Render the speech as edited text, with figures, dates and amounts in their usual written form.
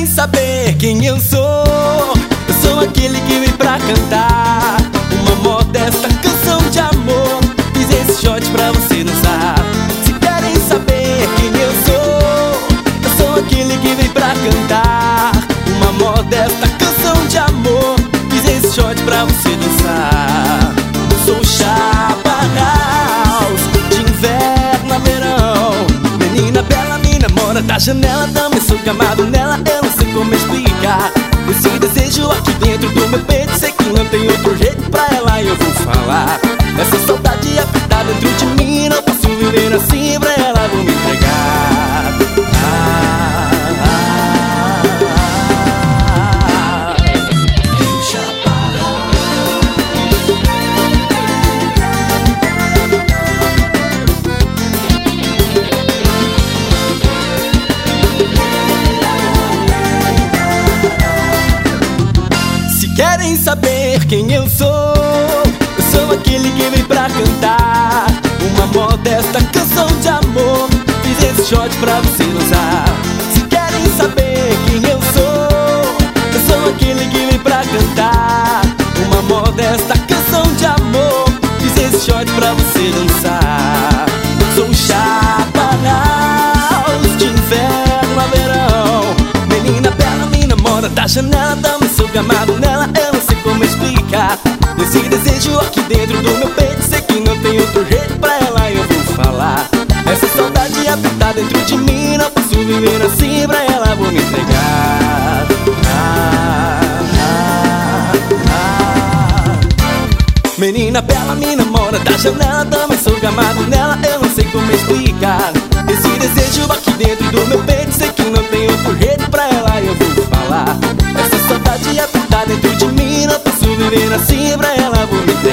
querem saber quem eu sou aquele que vem pra cantar uma modesta canção de amor. Fiz esse shot pra você dançar. Se querem saber quem eu sou aquele que vem pra cantar uma modesta canção de amor. Fiz esse shot pra você dançar. Eu sou o Chapa House, de inverno a verão. Menina bela, me namora da janela, também sou gamado nela, eu não sei como explicar esse desejo aqui dentro do meu peito. Sei que não tem outro jeito pra ela e eu vou falar. Essa saudade apertada dentro de mim, não posso viver assim, pra ela vou me entregar. Querem saber quem eu sou aquele que vem pra cantar uma modesta canção de amor. Fiz esse shot pra você dançar. Se querem saber quem eu sou aquele que vem pra cantar uma modesta canção de amor. Fiz esse shot pra você dançar. Sou o Chapa House, de inverno a verão. Menina bela, me namora da janela, também sou gamado nela, eu não sei como explicar esse desejo aqui dentro do meu peito. Sei que não tem outro jeito pra ela e eu vou falar. Essa saudade apertada dentro de mim, não posso viver assim, pra ela vou me entregar. Menina bela, me namora da janela, também sou gamado nela, eu não sei como explicar esse desejo aqui dentro do meu peito. Sei que não tem outro jeito pra ela e eu vou falar. Essa saudade apertada dentro de mim, não posso viver assim, pra ela vou me entregar.